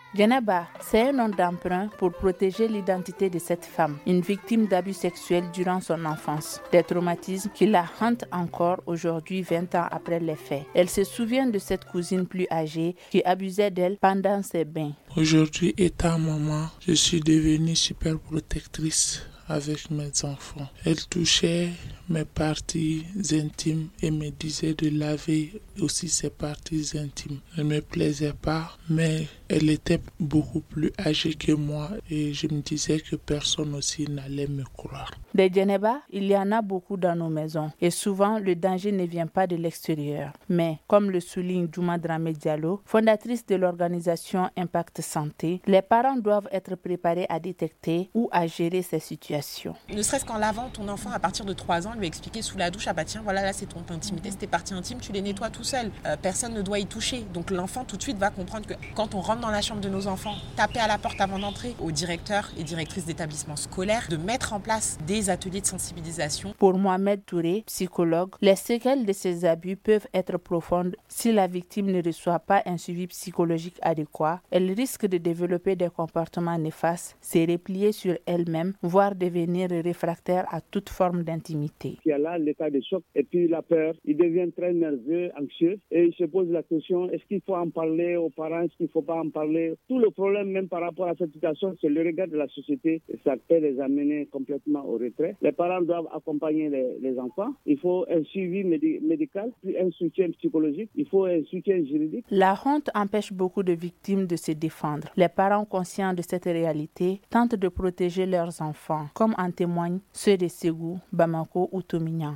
Djeneba, c'est un nom d'emprunt pour protéger l'identité de cette femme, une victime d'abus sexuels durant son enfance. Des traumatismes qui la hantent encore aujourd'hui, 20 ans après les faits. Elle se souvient de cette cousine plus âgée qui abusait d'elle pendant ses bains. Aujourd'hui, étant maman, je suis devenue super protectrice avec mes enfants. Elle touchait mes parties intimes et me disait de laver aussi ses parties intimes. Elle ne me plaisait pas, mais elle était beaucoup plus âgée que moi et je me disais que personne aussi n'allait me croire. Des Djeneba, il y en a beaucoup dans nos maisons et souvent le danger ne vient pas de l'extérieur. Mais comme le souligne Djouma Dramé Diallo, fondatrice de l'organisation Impact Santé, les parents doivent être préparés à détecter ou à gérer ces situations. Ne serait-ce qu'en lavant ton enfant à partir de 3 ans, lui expliquer sous la douche, ah bah tiens, voilà, là c'est ton intimité, c'est tes parties intimes, tu les nettoies tout seul. Personne ne doit y toucher. Donc l'enfant tout de suite va comprendre que quand on rentre dans la chambre de nos enfants, taper à la porte avant d'entrer, aux directeurs et directrices d'établissements scolaires, de mettre en place des ateliers de sensibilisation. Pour Mohamed Touré, psychologue, les séquelles de ces abus peuvent être profondes si la victime ne reçoit pas un suivi psychologique adéquat. Elle risque de développer des comportements néfastes, se replier sur elle-même, voire devenir réfractaire à toute forme d'intimité. Il y a là l'état de choc et puis la peur. Il devient très nerveux, anxieux et il se pose la question, est-ce qu'il faut en parler aux parents, est-ce qu'il ne faut pas en parler? Tout le problème même par rapport à cette situation, c'est le regard de la société et ça peut les amener complètement au retrait. Les parents doivent accompagner les enfants. Il faut un suivi médical, puis un soutien psychologique, il faut un soutien juridique. La honte empêche beaucoup de victimes de se défendre. Les parents conscients de cette réalité tentent de protéger leurs enfants, comme en témoignent ceux de Ségou, Bamako ou Tomignan.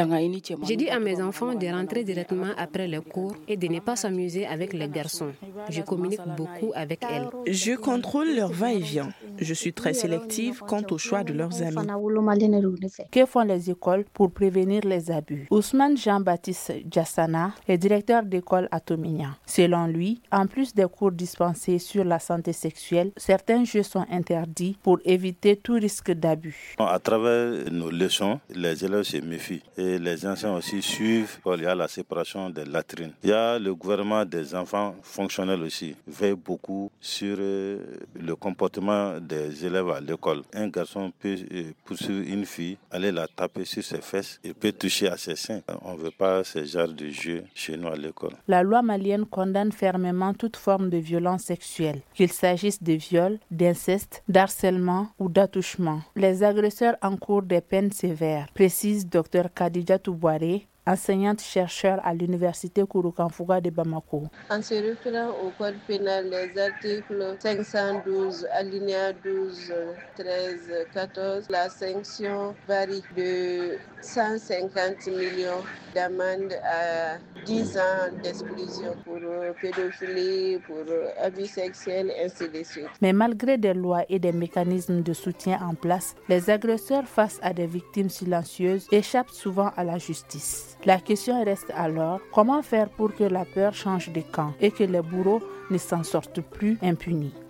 J'ai dit à mes enfants de rentrer directement après les cours et de ne pas s'amuser avec les garçons. Je communique beaucoup avec elles. Je contrôle leur va-et-vient. Je suis très sélective quant au choix de leurs amis. Que font les écoles pour prévenir les abus? Ousmane Jean-Baptiste Djassana est directeur d'école à Tomignan. Selon lui, en plus des cours dispensés sur la santé sexuelle, certains jeux sont interdits pour éviter tout risque d'abus. À travers nos leçons, les élèves se méfient et les enseignants aussi suivent. Il y a la séparation des latrines. Il y a le gouvernement des enfants fonctionnels aussi, veille beaucoup sur le comportement des élèves à l'école. Un garçon peut poursuivre une fille, aller la taper sur ses fesses et peut toucher à ses seins. On ne veut pas ce genre de jeu chez nous à l'école. La loi malienne condamne fermement toute forme de violence sexuelle, qu'il s'agisse de viol, d'inceste, d'harcèlement ou d'attouchement. Les agresseurs encourent des peines sévères, précise Dr Khadija Touboiré, enseignante-chercheur à l'université Kouroukanfouga de Bamako. En se référant au code pénal, les articles 512, alinéa 12, 13, 14, la sanction varie de 150 millions d'amende à 10 ans d'exclusion pour pédophilie, pour abus sexuels, ainsi de suite. Mais malgré des lois et des mécanismes de soutien en place, les agresseurs face à des victimes silencieuses échappent souvent à la justice. La question reste alors, comment faire pour que la peur change de camp et que les bourreaux ne s'en sortent plus impunis?